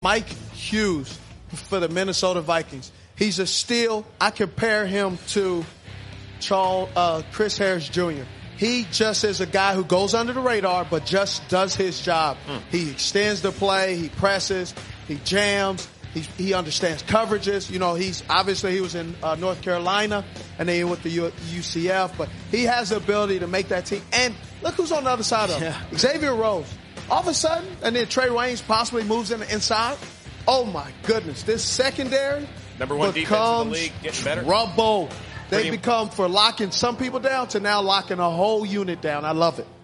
Mike Hughes for the Minnesota Vikings. He's a steal. I compare him to Chris Harris Jr. He just is a guy who goes under the radar, but just does his job. He extends the play. He presses. He jams. He understands coverages. You know, he was in North Carolina and then he went to UCF, but he has the ability to make that team. And look who's on the other side of him. Xavier Rhodes. All of a sudden, and then Trey Waynes possibly moves in the inside. Oh my goodness. This secondary number one defense in the league, getting better. Trouble. They become for locking some people down to now locking a whole unit down. I love it.